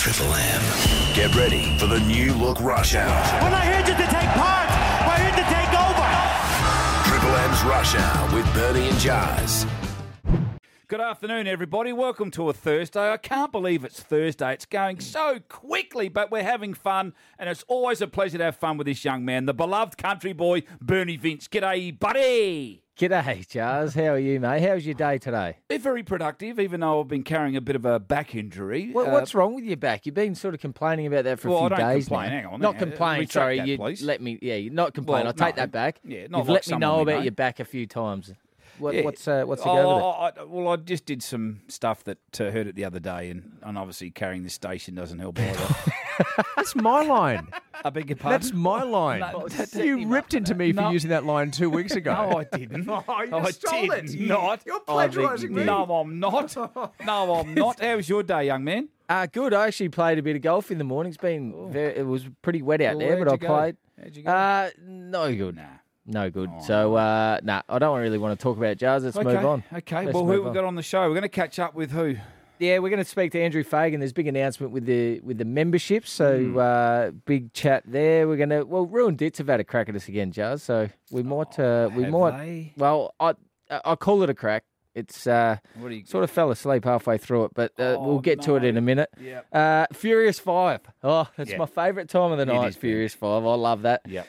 Triple M. Get ready for the new look Rush Hour. We're not here just to take part. We're here to take over. Triple M's Rush Hour with Bernie and Jars. Good afternoon, everybody. Welcome to a Thursday. I can't believe it's Thursday. It's going so quickly, but we're having fun, and it's always a pleasure to have fun with this young man, the beloved country boy, Bernie Vince. G'day, buddy. G'day, Jars. How are you, mate? How's your day today? They're very productive, even though I've been carrying a bit of a back injury. What's wrong with your back? You've been sort of complaining about that for a few I don't days complain. now. Hang on. Not complain, Retract sorry. that, You please. let me. Yeah, you're not complain. Well, I'll take no. that back. Yeah, not You've like let me some know of me, about mate. your back a few times. Yeah. What's the go with it? I just did some stuff that hurt it the other day, and obviously carrying this station doesn't help either. That's my line. I beg your pardon? That's my line. No, you ripped into me for using that line 2 weeks ago. No, I didn't. I stole did it. not. You're plagiarising me. No, I'm not. No, I'm not. How was your day, young man? Good. I actually played a bit of golf in the morning. It was pretty wet out Well, there, but I where'd you go? played. How'd you go? No good. Nah. No good. So, I don't really want to talk about Jars. Let's move on. Okay. Let's Well, move who we on. got on the show? We're going to catch up with who? Yeah, we're going to speak to Andrew Fagan. There's a big announcement with the membership, so big chat there. We're going to Ruin Dits have had a crack at us again, Jars. So we might they? Well, I call it a crack. It's What do you sort of fell asleep halfway through it, but we'll get to it in a minute. Yep. Furious 5. Oh, it's Yeah. my favourite time of the night. is, Furious 5. I love that. Yep.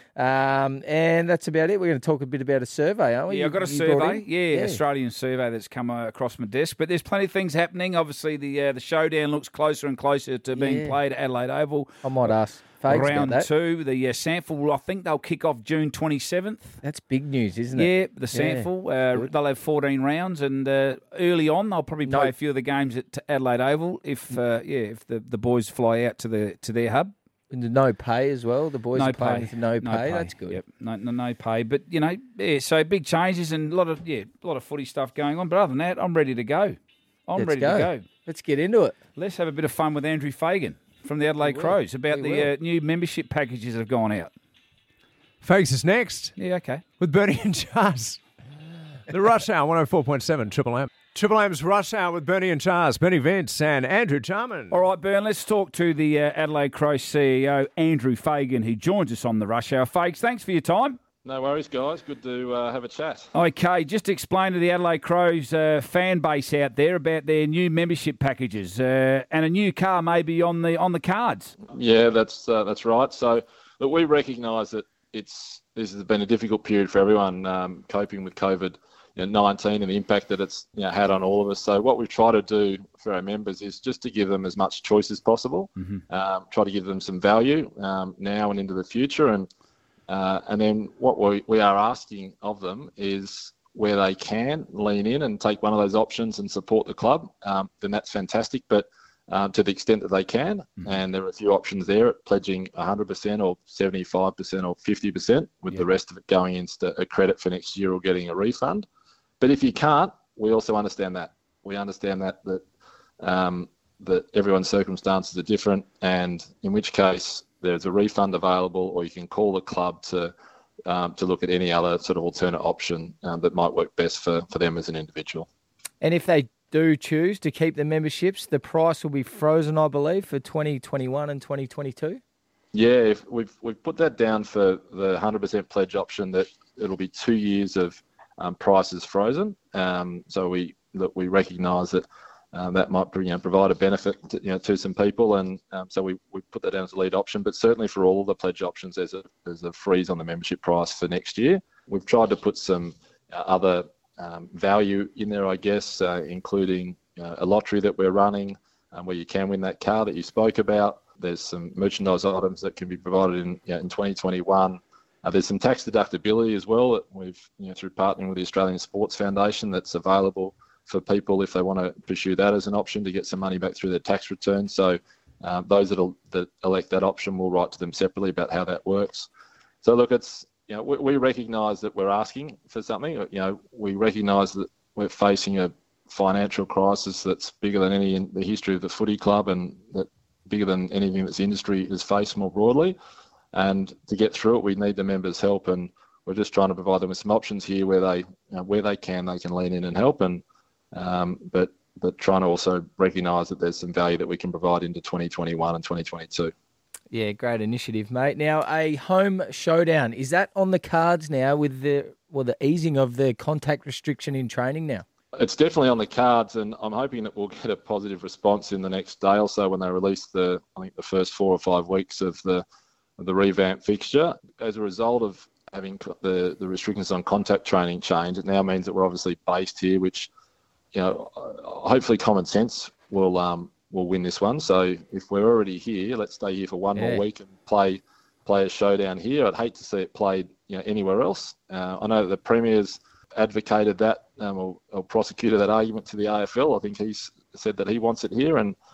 And that's about it. We're going to talk a bit about a survey, aren't we? Yeah, I've got a You brought survey. in? Yeah, Australian survey that's come across my desk. But there's plenty of things happening. Obviously, the showdown looks closer and closer to being Yeah. played at Adelaide Oval. I might ask Fags about Round that. 2, the Sandful, I think they'll kick off June 27th. That's big news, isn't it? Yeah, the Sandful. They'll have 14 rounds, and early on they'll probably play a few of the games at Adelaide Oval if the boys fly out to their hub. And the no pay as well. The boys No are playing pay. with no pay. That's good. Yep. No pay. But so big changes and a lot of footy stuff going on. But other than that, I'm ready to go. Let's ready to go. Let's get into it. Let's have a bit of fun with Andrew Fagan from the Adelaide Crows about We the will. new membership packages that have gone out. Fags is next Yeah, okay. with Bernie and Jars. The Rush Hour, 104.7 Triple M. Triple M's Rush Hour with Bernie and Jars, Bernie Vince and Andrew Charman. All right, Bern, let's talk to the Adelaide Crows CEO, Andrew Fagan, who joins us on the Rush Hour. Fags, thanks for your time. No worries, guys. Good to have a chat. Okay, just explain to the Adelaide Crows fan base out there about their new membership packages and a new car maybe on the cards. Yeah, that's right. So, look, we recognise that this has been a difficult period for everyone coping with COVID-19 and the impact that it's had on all of us. So, what we try to do for our members is just to give them as much choice as possible. Try to give them some value now and into the future, and then what we are asking of them is where they can lean in and take one of those options and support the club, then that's fantastic. But to the extent that they can, and there are a few options there at pledging 100% or 75% or 50%, with the rest of it going into a credit for next year or getting a refund. But if you can't, we also understand that. We understand that everyone's circumstances are different, and in which case there's a refund available, or you can call the club to look at any other sort of alternate option that might work best for them as an individual. And if they do choose to keep the memberships, the price will be frozen, I believe, for 2021 and 2022. Yeah, if we've put that down for the 100% pledge option, that it'll be 2 years of prices frozen. So we recognise that that might provide a benefit to some people, and so we put that down as a lead option. But certainly for all the pledge options, there's a freeze on the membership price for next year. We've tried to put some other value in there, I guess, including a lottery that we're running where you can win that car that you spoke about. There's some merchandise items that can be provided in 2021. There's some tax deductibility as well that we've, through partnering with the Australian Sports Foundation, that's available for people if they want to pursue that as an option to get some money back through their tax return. So those that elect that option will write to them separately about how that works. So look, it's we recognise that we're asking for something. We recognise that we're facing a financial crisis that's bigger than any in the history of the footy club, and that bigger than anything this industry has faced more broadly. And to get through it, we need the members' help, and we're just trying to provide them with some options here where they can lean in and help. And but but trying to also recognise that there's some value that we can provide into 2021 and 2022. Yeah, great initiative, mate. Now, a home showdown, is that on the cards now with the easing of the contact restriction in training now? It's definitely on the cards, and I'm hoping that we'll get a positive response in the next day or so when they release the first 4 or 5 weeks of the revamped fixture. As a result of having the restrictions on contact training change, it now means that we're obviously based here, which, hopefully common sense will win this one. So if we're already here, let's stay here for one more week and play a showdown here. I'd hate to see it played anywhere else. I know that the Premier's advocated that or prosecuted that argument to the AFL. I think he's said that he wants it here, and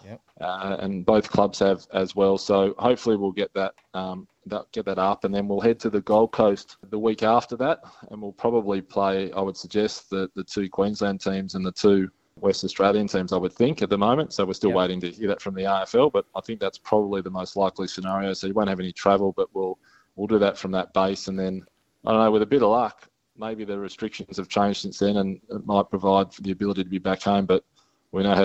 both clubs have as well. So hopefully we'll get that up, and then we'll head to the Gold Coast the week after that, and we'll probably play, I would suggest, the 2 Queensland teams and the 2 West Australian teams, I would think, at the moment. So we're still waiting to hear that from the AFL, but I think that's probably the most likely scenario. So you won't have any travel, but we'll do that from that base, and then, I don't know, with a bit of luck, maybe the restrictions have changed since then, and it might provide for the ability to be back home. But we know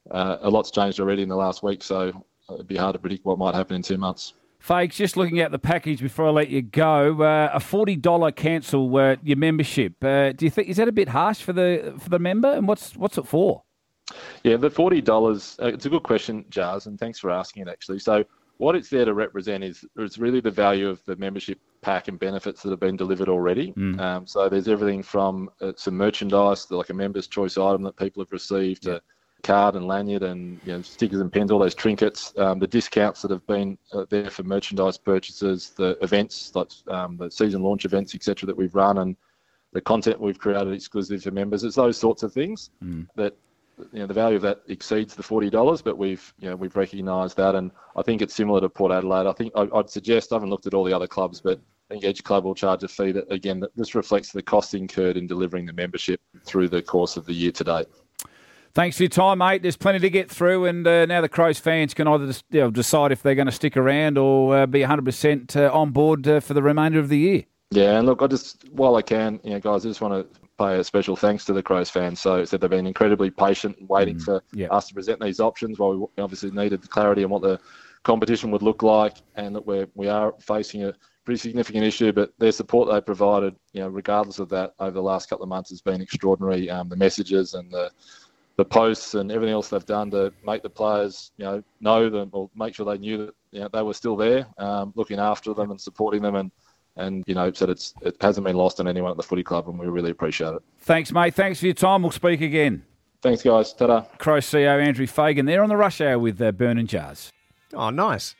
a lot's changed already in the last week, so it'd be hard to predict what might happen in 2 months. Fakes, just looking at the package before I let you go, a $40 cancel your membership. Do you think, is that a bit harsh for the member? And what's it for? Yeah, the $40. It's a good question, Jars, and thanks for asking it. Actually, so what it's there to represent is really the value of the membership pack and benefits that have been delivered already. So there's everything from some merchandise, like a member's choice item that people have received, a card and lanyard, and stickers and pens, all those trinkets, the discounts that have been there for merchandise purchases, the events like the season launch events, etc., that we've run, and the content we've created exclusive to members. It's those sorts of things that the value of that exceeds the $40, but we've recognised that, and I think it's similar to Port Adelaide. I think I'd suggest, I haven't looked at all the other clubs, but I think each club will charge a fee that this reflects the cost incurred in delivering the membership through the course of the year to date. Thanks for your time, mate. There's plenty to get through, and now the Crows fans can either decide if they're going to stick around or be 100% on board for the remainder of the year. Yeah, and look, while I can, guys, I just want to pay a special thanks to the Crows fans. So they've been incredibly patient and waiting for us to present these options while we obviously needed the clarity on what the competition would look like, and that we are facing a pretty significant issue, but their support they provided, regardless of that, over the last couple of months has been extraordinary. The messages and the posts and everything else they've done to make the players, know them, or make sure they knew that, they were still there, looking after them and supporting them, and so it hasn't been lost on anyone at the footy club, and we really appreciate it. Thanks, mate. Thanks for your time. We'll speak again. Thanks, guys. Ta-da. Crows CEO Andrew Fagan there on the Rush Hour with Burn and Jars. Oh, nice.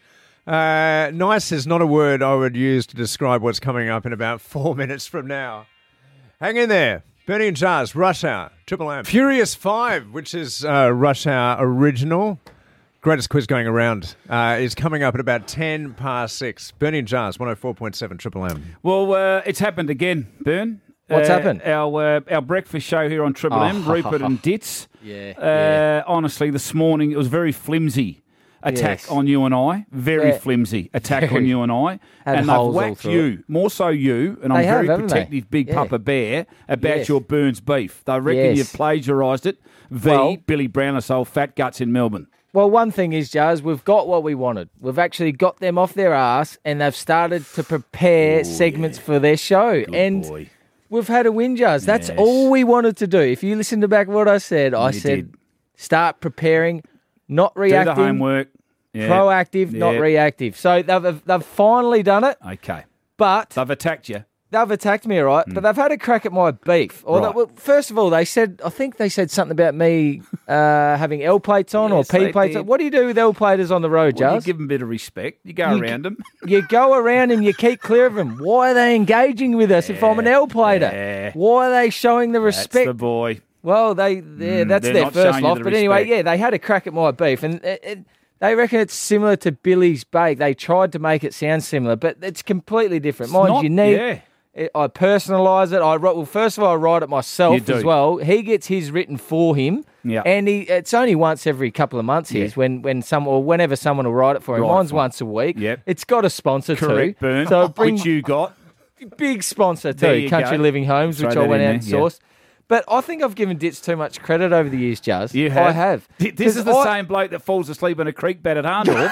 Nice is not a word I would use to describe what's coming up in about 4 minutes from now. Hang in there. Bernie and Jars, Rush Hour, Triple M. Furious 5, which is Rush Hour original. Greatest quiz going around, is coming up at about 10 past 6. Bernie and Jars, 104.7 Triple M. Well, it's happened again, Bern. What's happened? Our breakfast show here on Triple M, Rupert and Ditz. Honestly, this morning it was very flimsy. Attack on you and I. Very flimsy attack on you and I. And they've whacked you, more so you, and I'm very protective, Big Papa Bear, about your Burns beef. They reckon you've plagiarised it. Billy Brownless, old fat guts in Melbourne. Well, one thing is, Jars, we've got what we wanted. We've actually got them off their ass, and they've started to prepare segments for their show. Good we've had a win, Jars. That's all we wanted to do. If you listen to back what I said, start preparing, not reacting. Do the homework. Proactive, not reactive. So they've finally done it. Okay. But they've attacked you. They've attacked me, all right, but they've had a crack at my beef. First of all, I think they said something about me having L plates on or P plates on. What do you do with L platers on the road, Jars? You give them a bit of respect. You go around them. You go around them, you keep clear of them. Why are they engaging with us if I'm an L plater? Yeah. Why are they showing the respect? That's the boy. Well, that's their first loft. But anyway, they had a crack at my beef, and they reckon it's similar to Billy's bake. They tried to make it sound similar, but it's completely different. Mine's unique. Yeah. I personalise it. First of all, I write it myself as well. He gets his written for him, and it's only once every couple of months. Whenever someone will write it for him. Mine's once a week. Yep. It's got a sponsor Correct, too. Burn. So which you got. Big sponsor too, Country Living Homes, which I went out and sourced. But I think I've given Ditz too much credit over the years, Jazz. You have? I have. This is the same bloke that falls asleep in a creek bed at Arndorf.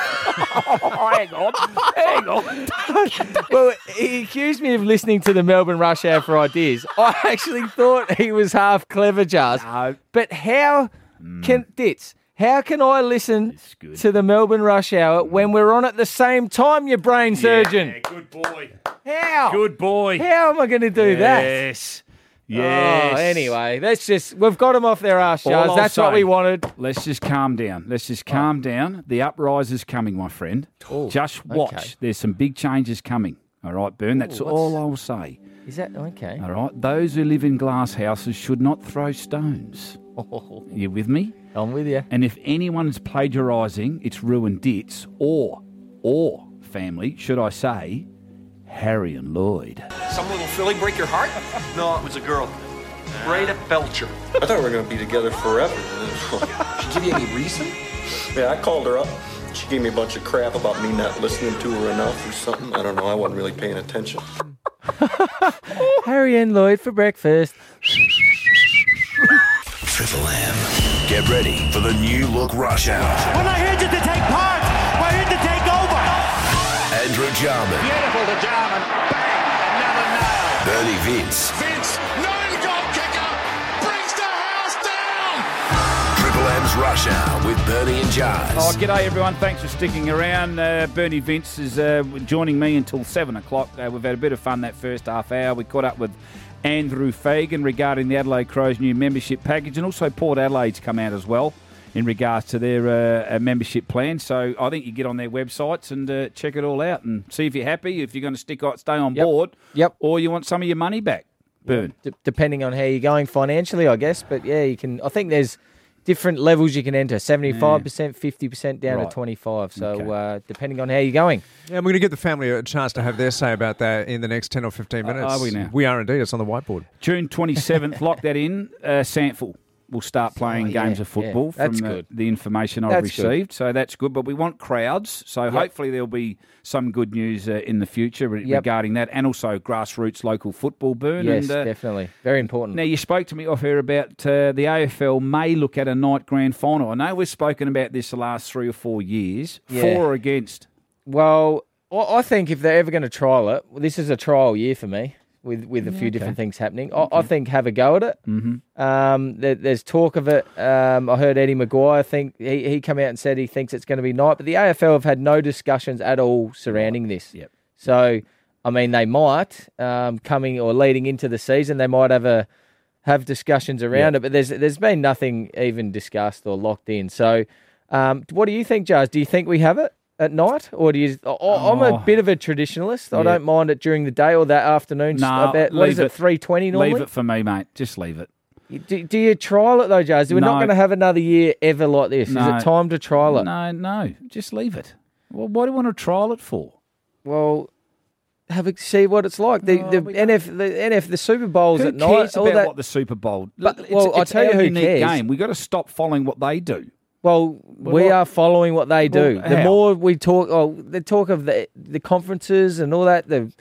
Hang on. Well, he accused me of listening to the Melbourne Rush Hour for ideas. I actually thought he was half clever, Jazz. No. But how can Ditz? How can I listen to the Melbourne Rush Hour when we're on at the same time, you brain surgeon? Yeah, good boy. How? Good boy. How am I going to do that? Yes. Yes. Oh, anyway, we've got them off their arse, All Jazz. I'll That's what say, we wanted. Let's just calm down. Calm down. The upriser's coming, my friend. Just watch. okay. There's some big changes coming. All right, Bern, that's all I'll say. Is that okay? All right, those who live in glass houses should not throw stones. You with me? I'm with you. And if anyone's plagiarising, it's ruined Ditz or family, should I say, Harry and Lloyd. Some little filly break your heart? No, it was a girl. Breda Belcher. I thought we were going to be together forever. She give you any reason? Yeah, I called her up. She gave me a bunch of crap about me not listening to her enough or something. I don't know. I wasn't really paying attention. Harry and Lloyd for breakfast. Triple M. Get ready for the new look Rush Hour. We're not here just to take part. We're here to take over. Andrew Jarman. Beautiful to Jarman. Bang! Another nail. Bernie Vince. Vince, known goal kicker, brings the house down. Triple M's Rush Hour with Bernie and Jars. Oh, g'day everyone. Thanks for sticking around. Bernie Vince is joining me until 7 o'clock. We've had a bit of fun that first half hour. We caught up with Andrew Fagan regarding the Adelaide Crows' new membership package, and also Port Adelaide's come out as well in regards to their membership plan. So I think you get on their websites and check it all out and see if you're happy, if you're going to stay on board, or you want some of your money back. Burn. Depending on how you're going financially, I guess. But yeah, you can. I think there's different levels you can enter: 75%, 50%, down to 25%. So depending on how you're going. Yeah, we're going to give the family a chance to have their say about that in the next 10 or 15 minutes. Are we now? We are indeed. It's on the whiteboard. June 27th, lock that in. Sandful will start playing games of football from the information I've received. So that's good. But we want crowds. So hopefully there'll be some good news in the future regarding that, and also grassroots local football, Burn. Yes, definitely. Very important. Now, you spoke to me off air about the AFL may look at a night grand final. I know we've spoken about this the last 3 or 4 years. Yeah. For or against? Well, I think if they're ever going to trial it, this is a trial year for me. With a few different things happening. I think have a go at it. Mm-hmm. There's talk of it. I heard Eddie Maguire think he come out and said he thinks it's going to be night, but the AFL have had no discussions at all surrounding this. Yep. So, I mean, they might coming or leading into the season, they might have discussions around it, but there's been nothing even discussed or locked in. So, what do you think, Jars? Do you think we have it at night, or do you? I'm a bit of a traditionalist. I don't mind it during the day or that afternoon. No, what is it? 3:20 normally. Leave it for me, mate. Just leave it. Do you trial it though, Jars? We're not going to have another year ever like this. No. Is it time to trial it? No. Just leave it. Well, what do you want to trial it for? Well, see what it's like. The NF, the Super Bowl's at night. Who cares about that, what the Super Bowl? I'll tell you who cares. Game. We've got to stop following what they do. Well, we are following what they do. The how? more we talk, the talk of the conferences and all that. The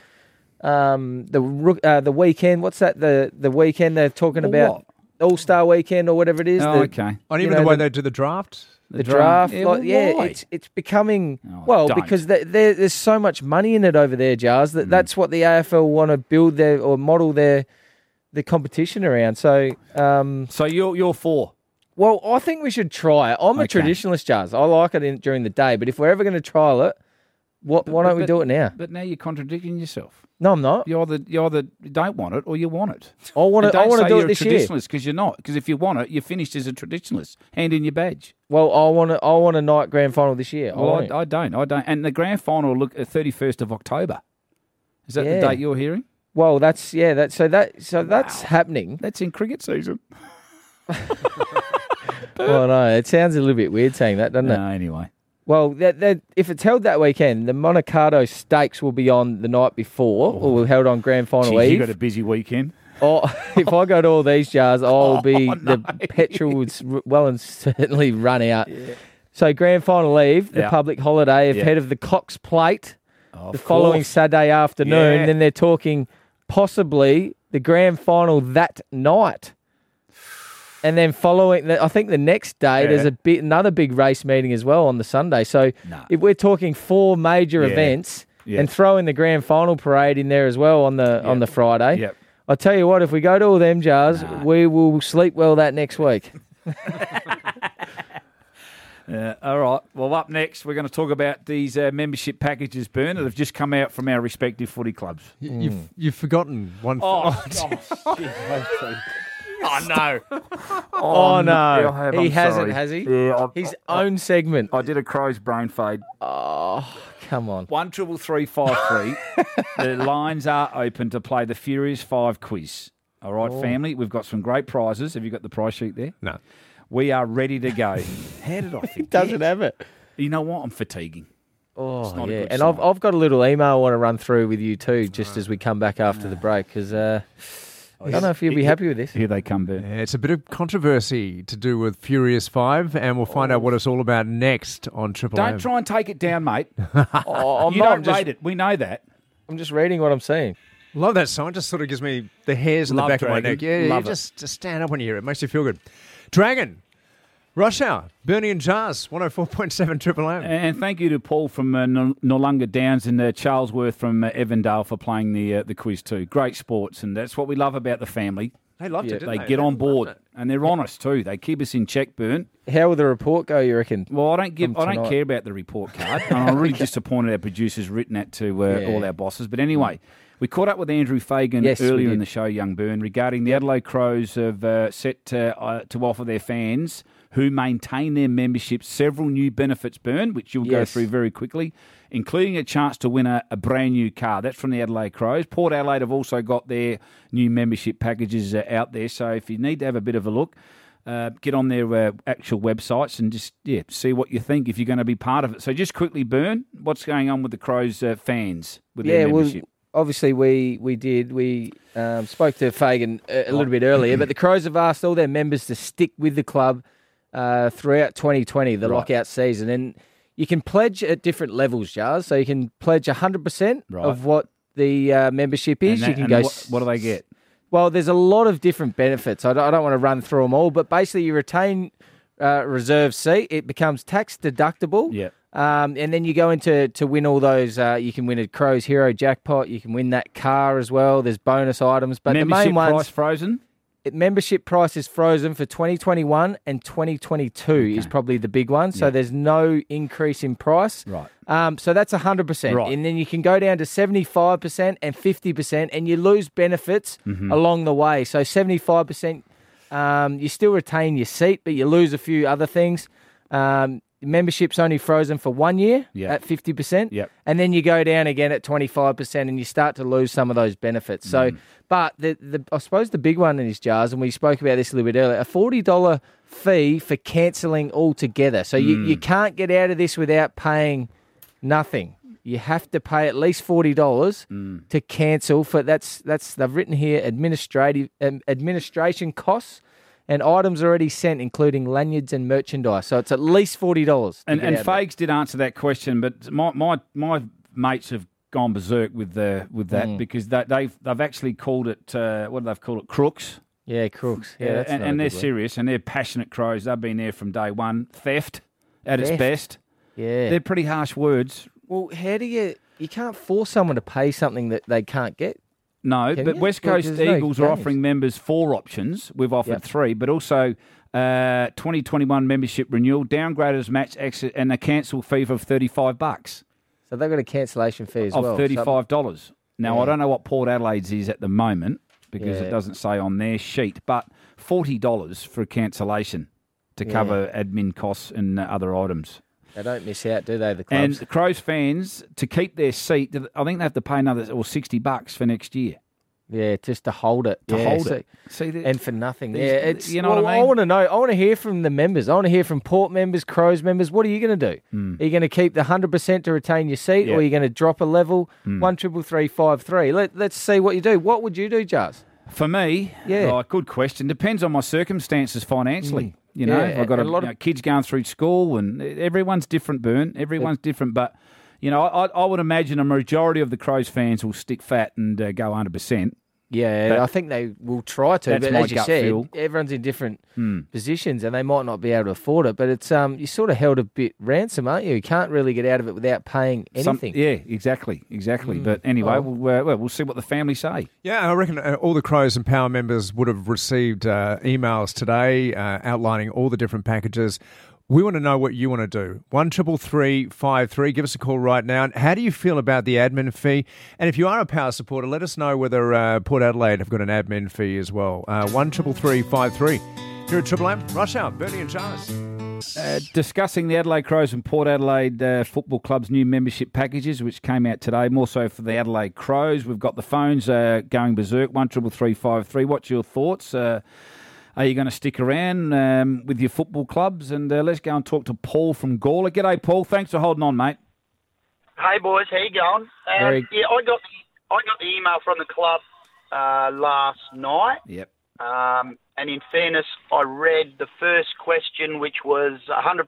weekend. What's that? The weekend they're talking about All-Star Weekend or whatever it is. Okay. And even the way they do the draft. The draft. Why? It's becoming because there's so much money in it over there, Jars. That's what the AFL want to build or model their competition around. So, so you're for. Well, I think we should try it. I'm a traditionalist, Jars. I like it during the day, but if we're ever going to trial it, why don't we do it now? But now you're contradicting yourself. No, I'm not. You either don't want it or you want it. I want to do it this year. You're a traditionalist because you're not. Because if you want it, you're finished as a traditionalist. Hand in your badge. Well, I want a night grand final this year. Well, I don't. And the grand final will look at 31st of October. Is that the date you're hearing? Well, that's happening. That's in cricket season. Well, no, it sounds a little bit weird saying that, doesn't it? No, anyway. Well, if it's held that weekend, the Monaco Stakes will be on the night before, or will held on grand final eve. You got a busy weekend. Oh, if I go to all these Jars, the petrol would well and certainly run out. Yeah. So grand final eve, the public holiday, ahead of the Cox Plate, following Saturday afternoon. Then they're talking possibly the grand final that night. And then following, I think the next day, there's another big race meeting as well on the Sunday. So if we're talking 4 major events and throw in the grand final parade in there as well on the Friday. Yep. I tell you what, if we go to all them, Jars, we will sleep well that next week. All right. Well, up next, we're going to talk about these membership packages, Bern, that have just come out from our respective footy clubs. You've forgotten one. Oh, no. Oh, no. He hasn't, sorry. has he? Yeah. His own segment. I did a crow's brain fade. Oh, come on. 13353. The lines are open to play the Furious 5 quiz. All right, family. We've got some great prizes. Have you got the prize sheet there? No. We are ready to go. How did I forget? He doesn't have it. You know what? I'm fatiguing. Oh, not a yeah. good And sign. I've got a little email I want to run through with you too, just as we come back after the break, because I don't know if you'll be happy with this. Here they come, Bern. Yeah, it's a bit of controversy to do with Furious 5, and we'll find out what it's all about next on Triple M. Don't try and take it down, mate. I'm You don't rate it. We know that. I'm just reading what I'm seeing. Love that song. Just sort of gives me the hairs on the Love back Dragon. of my neck. Yeah, Love you it. just stand up when you hear it. It makes you feel good. Dragon, Rush Hour, Bernie and Jars, 104.7 Triple M. And thank you to Paul from Nollunga Downs and Charlesworth from Evandale for playing the quiz too. Great sports, and that's what we love about the family. They loved it, didn't They they? get on loved board, it. and they're honest too. They keep us in check, Bern. How will the report go, you reckon? Well, I don't tonight? care about the report card. And I'm really disappointed our producers written that to all our bosses. But anyway, we caught up with Andrew Fagan earlier in the show, young Bern, regarding the Adelaide Crows have set to offer their fans who maintain their membership several new benefits, Bern, which you'll go through very quickly, including a chance to win a brand new car. That's from the Adelaide Crows. Port Adelaide have also got their new membership packages out there. So if you need to have a bit of a look, get on their actual websites and just see what you think if you're going to be part of it. So just quickly, Bern, what's going on with the Crows fans with their membership? Well, obviously we did. We spoke to Fagan a little bit earlier, but the Crows have asked all their members to stick with the club throughout 2020, the lockout season. And you can pledge at different levels, Jars. So you can pledge 100% of what the membership is. You can go. What do they get? Well, there's a lot of different benefits. I don't want to run through them all, but basically you retain reserve seat. It becomes tax deductible. Yeah. And then you go into to win all those. You can win a Crows Hero jackpot. You can win that car as well. There's bonus items, but the main ones. Price frozen. Membership price is frozen for 2021 and 2022 is probably the big one. So there's no increase in price. Right. So that's 100%. Right. And then you can go down to 75% and 50%, and you lose benefits along the way. So 75%, you still retain your seat, but you lose a few other things. Membership's only frozen for 1 year at 50%. Yep. And then you go down again at 25% and you start to lose some of those benefits. So, but I suppose the big one in these Jars, and we spoke about this a little bit earlier, a $40 fee for cancelling altogether. So you can't get out of this without paying nothing. You have to pay at least $40 to cancel for that's they've written here administration costs. And items already sent, including lanyards and merchandise. So it's at least $40. And Fags did answer that question, but my mates have gone berserk with that because they've actually called it what do they call it? Crooks. Yeah, crooks. Yeah, that's and they're serious and they're passionate Crows. They've been there from day one. Theft at its best. Yeah, they're pretty harsh words. Well, how do you can't force someone to pay something that they can't get? No, but West Coast Eagles are offering members 4 options. We've offered 3, but also 2021 membership renewal, downgraders match exit, and a cancel fee of $35. So they've got a cancellation fee as well. Of $35. Now, I don't know what Port Adelaide's is at the moment because it doesn't say on their sheet, but $40 for a cancellation to cover admin costs and other items. They don't miss out, do they, the clubs? And the Crows fans, to keep their seat, I think they have to pay another $60 for next year. Yeah, just to hold it. See, and for nothing. It's you know what I mean? I want to know. I want to hear from the members. I want to hear from Port members, Crows members. What are you going to do? Are you going to keep the 100% to retain your seat, or are you going to drop a level? 13353. Let's see what you do. What would you do, Jars? For me, good question. Depends on my circumstances financially. You know, I've got a lot of kids going through school, and everyone's different, Bern. Everyone's different, but you know, I would imagine a majority of the Crows fans will stick fat and go 100%. Yeah, I think they will try to. That's but my as you gut said, feel. everyone's in different positions, and they might not be able to afford it. But it's you're sort of held a bit ransom, aren't you? You can't really get out of it without paying anything. Exactly. But anyway, we'll see what the family say. Yeah, I reckon all the Crows and Power members would have received emails today outlining all the different packages. We want to know what you want to do. 133353. Give us a call right now. And how do you feel about the admin fee? And if you are a Power supporter, let us know whether Port Adelaide have got an admin fee as well. 133353. Here at Triple M, Rush Hour, Bernie and Charles. Discussing the Adelaide Crows and Port Adelaide Football Club's new membership packages, which came out today, more so for the Adelaide Crows. We've got the phones going berserk, 133353. What's your thoughts? Are you going to stick around with your football clubs? And let's go and talk to Paul from Gawler. G'day, Paul. Thanks for holding on, mate. Hey, boys. How you going? Yeah, I got the email from the club last night. Yep. And in fairness, I read the first question, which was 100%,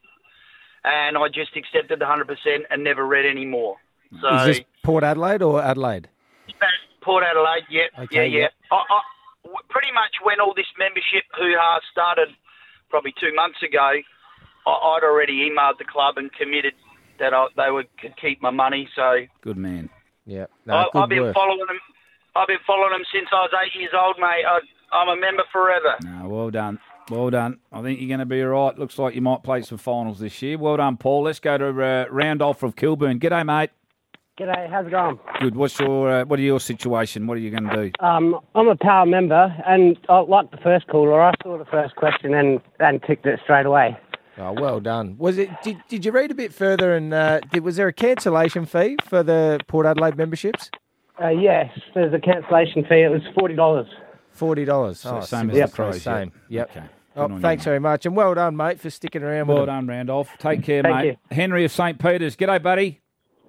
and I just accepted the 100% and never read any more. So, is this Port Adelaide or Adelaide? Port Adelaide, yep. Okay, yeah. I pretty much when all this membership hoo-ha started probably 2 months ago, I'd already emailed the club and committed that they would keep my money. So good man. Yeah, I've been following them. I've been following them since I was 8 years old, mate. I'm a member forever. No, well done. I think you're going to be all right. Looks like you might play some finals this year. Well done, Paul. Let's go to Randolph of Kilburn. G'day, mate. G'day, how's it going? Good. What are your situation? What are you going to do? I'm a Power member, and like the first caller, I saw the first question and ticked it straight away. Oh, well done. Was it? Did you read a bit further? And was there a cancellation fee for the Port Adelaide memberships? Yes, there's a cancellation fee. It was $40. $40. So same as the Crows. Same. Yep. Okay. Thanks very much, and well done, mate, for sticking around. Well done, Randolph. Take care, Thank mate. you. Henry of St. Peter's. G'day, buddy.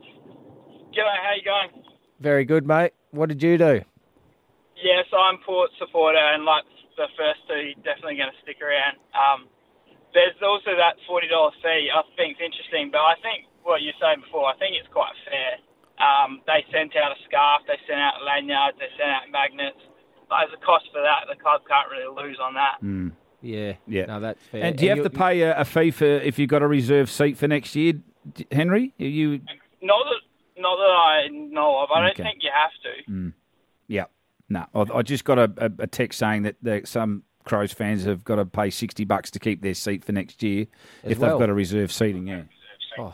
G'day, how you going? Very good, mate. What did you do? Yes, I'm Port supporter, and like the first two, definitely going to stick around. There's also that $40 fee. I think it's interesting, but I think what you were saying before, I think it's quite fair. They sent out a scarf, they sent out lanyards, they sent out magnets. There's a cost for that. The club can't really lose on that. Yeah. No, that's fair. And do you have to pay a fee for if you've got a reserved seat for next year, Henry? Not that I know of. I don't think you have to. Yeah. No. I just got a text saying that some Crows fans have got to pay $60 to keep their seat for next year if they've got a reserved seating, yeah. Oh.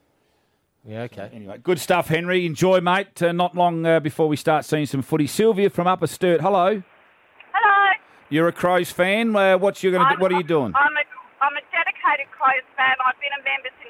Yeah, okay. Anyway, good stuff, Henry. Enjoy, mate. Not long before we start seeing some footy. Sylvia from Upper Sturt, hello. Hello. You're a Crows fan. What are you doing? I'm a dedicated Crows fan. I've been a member since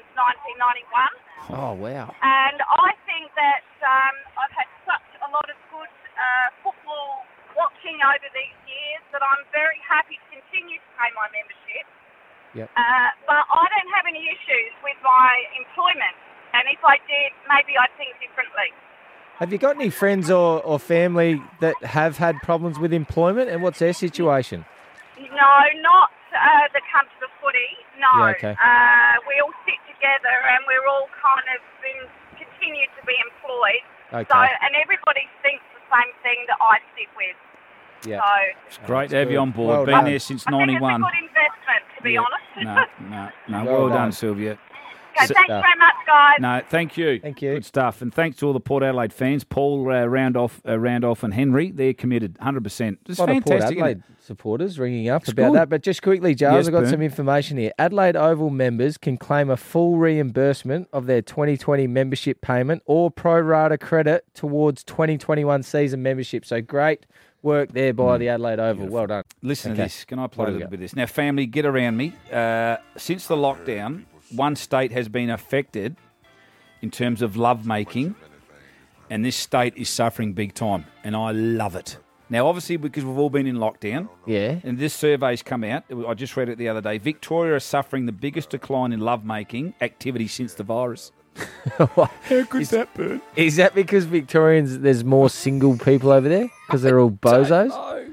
1991. Oh, wow. And I think that I've had such a lot of good football watching over these years that I'm very happy to continue to pay my membership. Yep. But I don't have any issues with my employment. And if I did, maybe I'd think differently. Have you got any friends or family that have had problems with employment, and what's their situation? No, not that come to the footy. No. Yeah, okay. We all sit together and we're all kind of continued to be employed. Okay. So, and everybody thinks the same thing that I sit with. Yeah. So, It's great to have you on board. Well Been done. there since I think 91. it's a good investment, to be honest. No. Well Well done, done. Sylvia. Okay, thanks very much, guys. No, thank you. Thank you. Good stuff. And thanks to all the Port Adelaide fans, Paul, Randolph and Henry. They're committed, 100%. It's A lot of Port fantastic. Adelaide supporters ringing up It's about good. that. But just quickly, Giles, Yes, I've got Bern. some information here. Adelaide Oval members can claim a full reimbursement of their 2020 membership payment or pro rata credit towards 2021 season membership. So great work there by the Adelaide Oval. Beautiful. Well done. Listen to this. Can I play What a do we little got? bit of this? Now, family, get around me. Since the lockdown, one state has been affected in terms of lovemaking, and this state is suffering big time, and I love it. Now, obviously, because we've all been in lockdown, Yeah. and this survey's come out, I just read it the other day, Victoria is suffering the biggest decline in lovemaking activity since the virus. How good's that, Bert? Is that because Victorians, there's more single people over there? Because they're all bozos?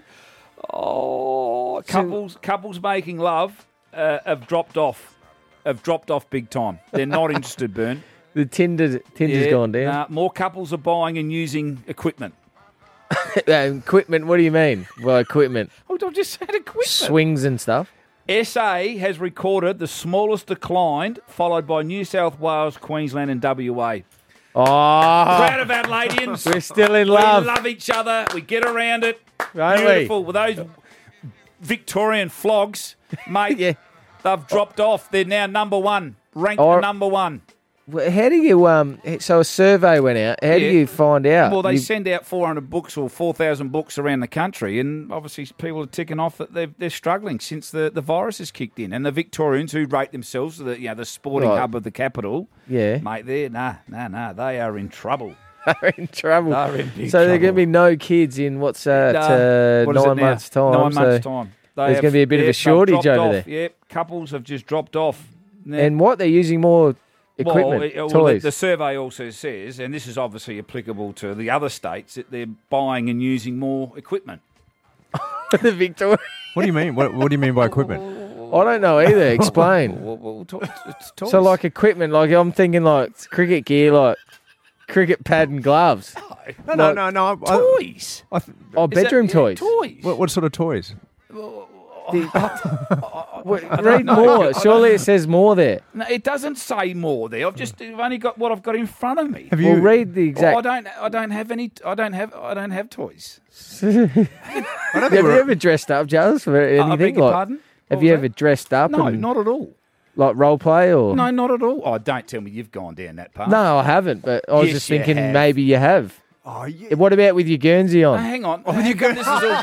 Oh, couples making love have dropped off. Have dropped off big time. They're not interested, Bern. The Tinder's gone down. More couples are buying and using equipment. Equipment, what do you mean? Well, equipment. I've just said equipment. Swings and stuff. SA has recorded the smallest decline, followed by New South Wales, Queensland and WA. Oh, proud of Adelaideans. We're still in love. We love each other. We get around it. Don't Beautiful. With those Victorian flogs, mate, they've dropped off. They're now number one, ranked number one. How do you, so a survey went out. How do you find out? Well, they send out 400 books or 4,000 books around the country, and obviously people are ticking off that they're struggling since the virus has kicked in. And the Victorians, who rate themselves the sporting hub of the capital, mate, they are in trouble. They're in trouble. They're in big so trouble. there's going to be no kids in 9 months' time. 9 months' time. There's going to be a bit of a shortage over there. Yep, couples have just dropped off. And what? They're using more equipment, toys. The survey also says, and this is obviously applicable to the other states, that they're buying and using more equipment. The Victoria. What do you mean? What do you mean by equipment? I don't know either. Explain. It's toys. So, like equipment, like I'm thinking, like cricket gear, like cricket pad and gloves. No. Toys. Bedroom toys. Toys. What sort of toys? Read more. Surely it says more there. No, it doesn't say more there. I've only got what I've got in front of me. Have you read the exact? I don't have any. I don't have toys. Have you ever dressed up, Giles, for anything? I beg your pardon? Have you ever dressed up? No, not at all. Like role play or? No, not at all. Oh, don't tell me you've gone down that path. No, I haven't. But I was just thinking have. Maybe you have. Oh, yeah. What about with your Guernsey on? Hang on. With your Guernsey, this is all.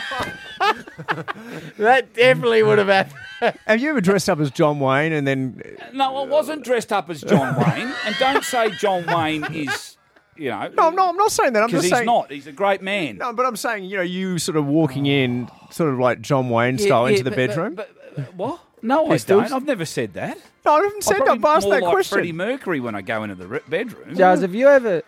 That definitely would have happened. Have you ever dressed up as John Wayne and then? No, I wasn't dressed up as John Wayne. And don't say John Wayne is, No, I'm not saying that. I'm just saying he's not. He's a great man. No, but I'm saying, you sort of walking in, sort of like John Wayne style into the bedroom. But what? No, Pistols? I don't. I've never said that. No, I haven't said that. I've asked that like question. Freddie Mercury when I go into the bedroom. Giles, have you ever?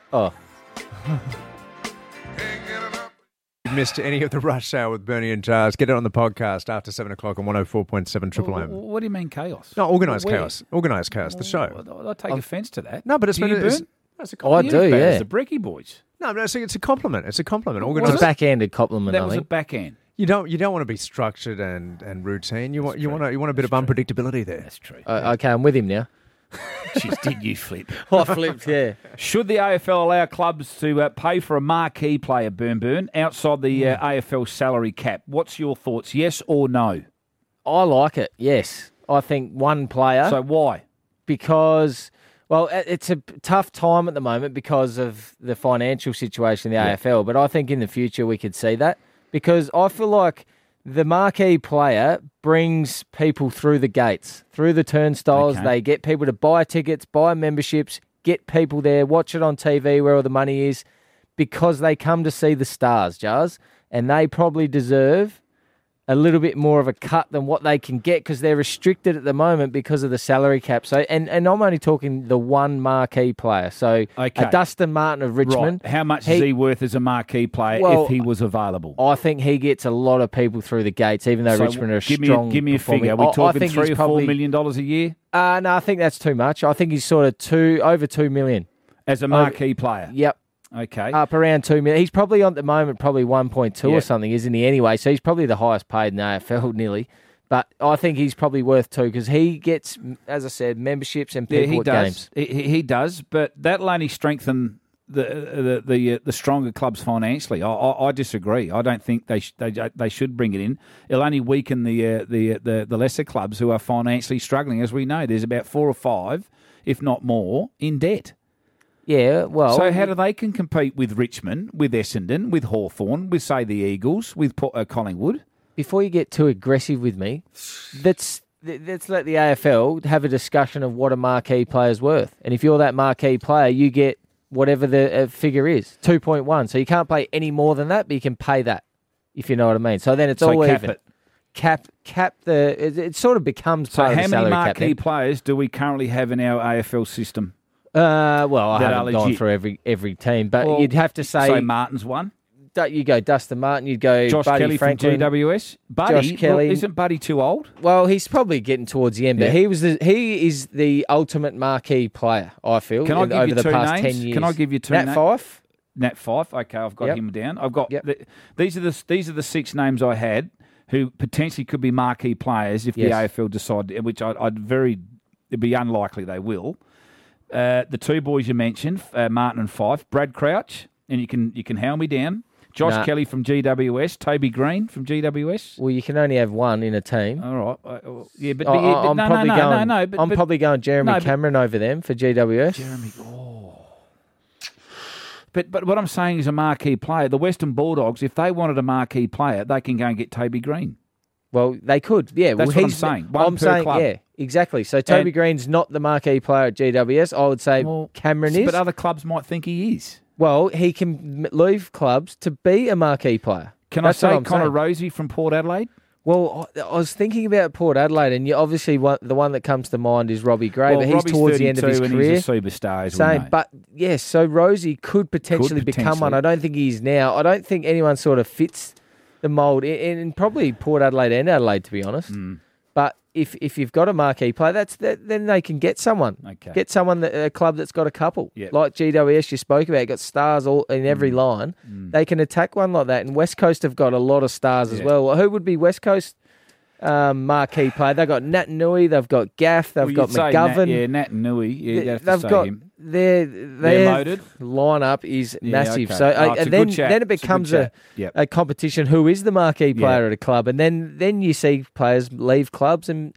Missed any of the Rush Hour with Bernie and Jars, get it on the podcast after 7 o'clock on 104.7 Triple M. What do you mean chaos? No, organised chaos. Organised chaos, the show. I take offence to that. No, but it's do you, Bern? That's a I do, yeah. It's the Brecky Boys. No, but it's a compliment. It's a compliment. It's a backhanded compliment, That was a backhand. You don't want to be structured and routine. You want a bit of unpredictability there. That's true. Okay, I'm with him now. Jeez, did you flip? I flipped, yeah. Should the AFL allow clubs to pay for a marquee player, Burn, outside the AFL salary cap? What's your thoughts, yes or no? I like it, yes. I think one player. So why? Because, well, it's a tough time at the moment because of the financial situation in the AFL, but I think in the future we could see that because I feel like the marquee player brings people through the gates, through the turnstiles. Okay. They get people to buy tickets, buy memberships, get people there, watch it on TV where all the money is, because they come to see the stars, Jars, and they probably deserve a little bit more of a cut than what they can get because they're restricted at the moment because of the salary cap. So, and I'm only talking the one marquee player. So, a Dustin Martin of Richmond. Right. How much is he worth as a marquee player if he was available? I think he gets a lot of people through the gates, even though Richmond are strong. Give me a figure. Are we talking $3 or $4 million a year? No, I think that's too much. I think he's sort of over $2 million as a marquee player. Yep. Okay. Up around $2 million. He's probably at the moment probably 1.2 or something, isn't he? Anyway, so he's probably the highest paid in the AFL, nearly. But I think he's probably worth 2 because he gets, as I said, memberships and people at games. He does, but that'll only strengthen the stronger clubs financially. I disagree. I don't think they should bring it in. It'll only weaken the lesser clubs who are financially struggling. As we know, there's about 4 or 5, if not more, in debt. Yeah, well... So how do they can compete with Richmond, with Essendon, with Hawthorn, with, say, the Eagles, with Collingwood? Before you get too aggressive with me, let's let the AFL have a discussion of what a marquee player's worth. And if you're that marquee player, you get whatever the figure is, 2.1. So you can't pay any more than that, but you can pay that, if you know what I mean. So then it's all cap even. It. Cap it sort of becomes part of the salary cap. So how many marquee players do we currently have in our AFL system? Well, I haven't gone for every team, but you'd have to say Martin's one. You go Dustin Martin, you'd go Josh Buddy Kelly Franklin, from GWS. Buddy, Josh Kelly. Isn't Buddy too old? Well, he's probably getting towards the end, but he is the ultimate marquee player, I feel, Can I give over you the two past names? 10 years. Can I give you two Nat names? Fyfe? Nat Fyfe. Okay, I've got him down. I've got these are the 6 names I had who potentially could be marquee players if the AFL decide, which it'd be unlikely they will. The 2 boys you mentioned, Martin and Fyfe, Brad Crouch, and you can howl me down. Josh Kelly from GWS, Toby Green from GWS. Well, you can only have one in a team. All right, but I'm probably going Jeremy Cameron over them for GWS. Jeremy, But what I'm saying is a marquee player. The Western Bulldogs, if they wanted a marquee player, they can go and get Toby Green. Well, they could, yeah. That's what I'm saying. One per club. Yeah, exactly. So Toby Green's not the marquee player at GWS. I would say Cameron is. But other clubs might think he is. Well, he can leave clubs to be a marquee player. Can I say Connor Rozee from Port Adelaide? Well, I was thinking about Port Adelaide, and obviously the one that comes to mind is Robbie Gray, but he's towards the end of his career. He's a superstar, as we know. But yes, so Rozee could potentially become one. I don't think he is now. I don't think anyone sort of fits the mould in probably Port Adelaide and Adelaide, to be honest. But if you've got a marquee player, then they can get someone. Okay. Get someone, a club that's got a couple. Yep. Like GWS you spoke about, got stars all in every line. They can attack one like that. And West Coast have got a lot of stars as well. Who would be West Coast marquee player? They've got Nat Nui, they've got Gaff, they've got McGovern. Nat Nui. Yeah, they've got him. Their loaded lineup is massive. Okay. So and then it becomes a competition. Who is the marquee player at a club? And then you see players leave clubs and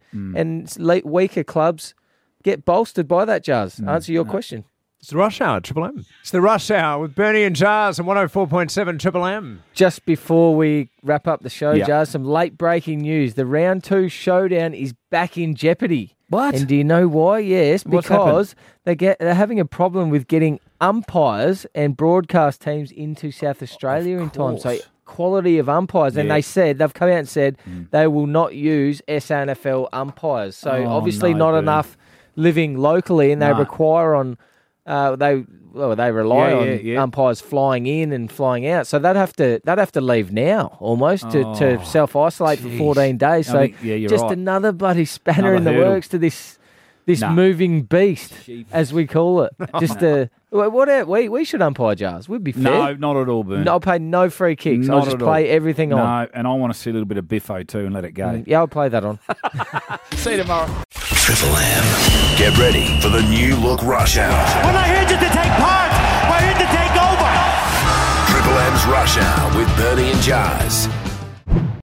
weaker clubs get bolstered by that. Jazz, answer your question. It's the Rush Hour, Triple M. It's the Rush Hour with Bernie and Jazz on 104.7 Triple M. Just before we wrap up the show, Jazz, some late breaking news. The round 2 showdown is back in jeopardy. What? And do you know why? Yes, because they're having a problem with getting umpires and broadcast teams into South Australia in time. So quality of umpires. And they've come out and said they will not use SANFL umpires. So obviously not enough living locally, and they require on... They rely on umpires flying in and flying out, so they'd have to leave now almost to self isolate for 14 days. So just another bloody spanner in the works to this moving beast, as we call it. Just we should umpire, Jars. We'd be fair. No, not at all, Burn. I'll pay no free kicks. I'll just play everything on. No, and I want to see a little bit of Biffo too and let it go. Yeah, I'll play that on. See you tomorrow. Triple M. Get ready for the new look Rush Hour. We're not here just to take part. We're here to take over. Triple M's Rush Hour with Bernie and Jazz.